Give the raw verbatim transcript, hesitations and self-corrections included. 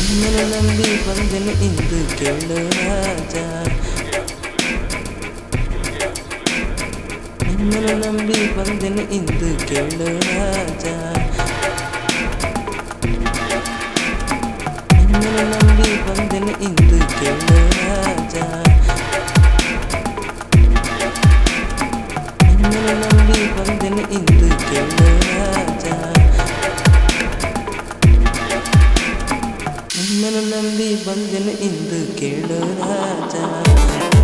ನಿನ್ನನ್ನು ನಂಬಿ ಬಂದೆನು ಇಂದು ಕೇಳು ರಾಜ. ನಿನ್ನನ್ನು ನಂಬಿ ಬಂದೆನು ಇಂದು ಕೇಳು ರಾಜ. ನಿನ್ನನ್ನು ನಂಬಿ ಬಂದೆನು ಇಂದು ಕೇಳು ರಾಜ. ನಿನ್ನನ್ನು ನಂಬಿ ಬಂದೆನು ಇಂದು ಕೇಳು ರಾಜ. ನಿನ್ನನ್ನು ನಂಬಿ ಬಂದೆನು ಇಂದು ಕೇಳು ರಾಜ.